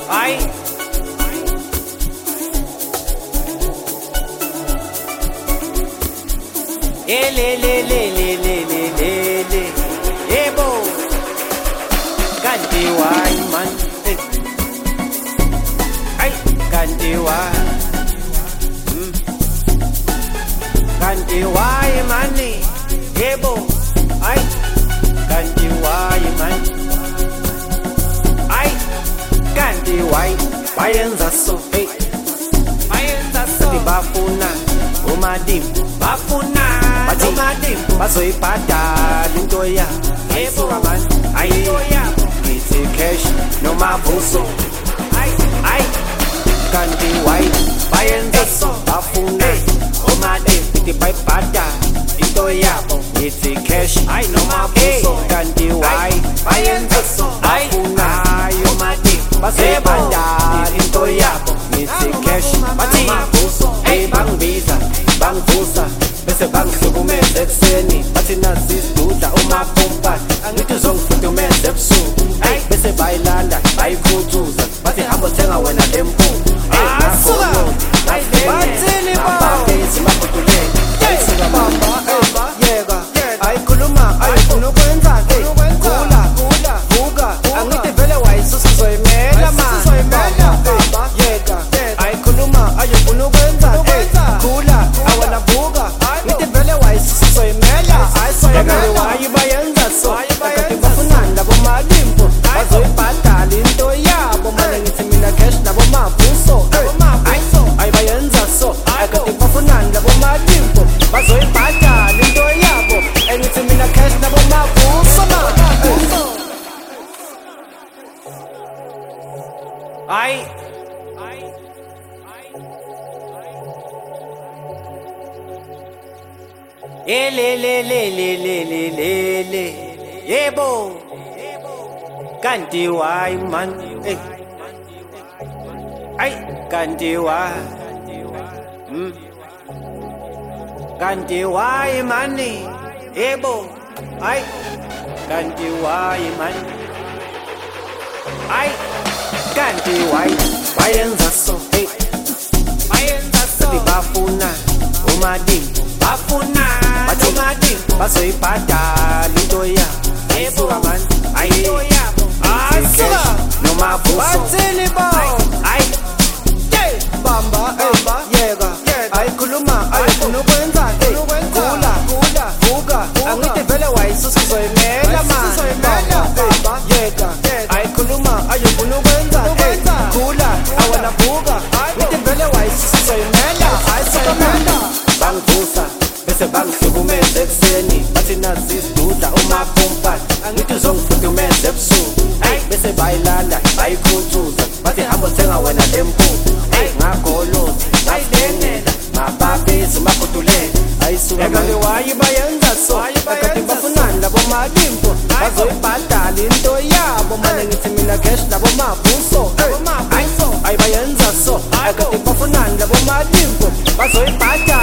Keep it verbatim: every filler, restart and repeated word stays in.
Ay. Ele le le le le le le le. Ebo. Kanti why man? Ay, kanti why? Mm. Kanti why man? Ebo. Ay, kanti why man? Ay, kanti why? Bayenza so, hey. Bayenza so. Bafuna, umadimbu. Bafuna, umadimbu. Bazoyibhadala into ya. Ebo man, into ya. Ngithi cash noma buso. Ay, ay. Kanti why? Bayenza so. Bafuna, umadimbu. Ngithi bayibhadala into yabo. Ngithi cash noma buso. Kanti why? Bayenza so. Bafuna, umadimbu. Bazoyibhadala into yabo. Ngithi cash noma buso. Hey, bangibiza, bangivusa bese bangihlukumeza ekuseni bathi nazi isidudla umapumpa angithi uzongifudumeza ebusuku hey bese bayilanda bayikhuthuza bathi hamba thenga wena lempuku asuka bathini babesi babhuduleni ayisuka bamba yeka ayikhuluma ayifuna ukwenza khula vuka angithi vele wayisusa uzoyimela mama yeka ayikhuluma ayifuna ukwenza khula awona vuka ngithi vele wayisusoyimela ayisokele wayibayenza so akade bafunani labo malimpo bazoyibhadala into yabo manje ngithi mina cash nabo mabuso ayibayenza so akade bafunani labo malimpo bazoyibhadala into yabo engithi mina cash nabo mabuso ay ele le le le le le le le yebo kanti why man eh ay kanti why mm kanti why man yebo ay kanti why man ay kanti why bayenza so hey bayenza so bafuna umadimbu bafuna umadimbu bazoyibhadala into ya ayisuka man into yabo asuka noma buso bathini bo ay bamba yeka ayikhuluma ayifuna ukwenza khula vuka angithi vele wayisusa uzoyimela mama yeka ayikhuluma ayifuna ukwenza khula awona vuka ngithi vele wayisusa uzoyimela ayisokela bangivusa bese bangihlukumeza ekuseni bathi nazi isidudla umapumpa angithi uzongifudumeza ebusuku hey bese bayilanda bayikhuthuza bathi hamba thenga wena lempuku hey ngagoloza ngayidenela mababesi makhuduleni ayisuka kanti wayibayenza so akade bafunani labo malimpo bazoyibhadala into yabo manje ngithi mina cash labo mabuso ayibayenza so akade bafunani labo malimpo bazoyibhadala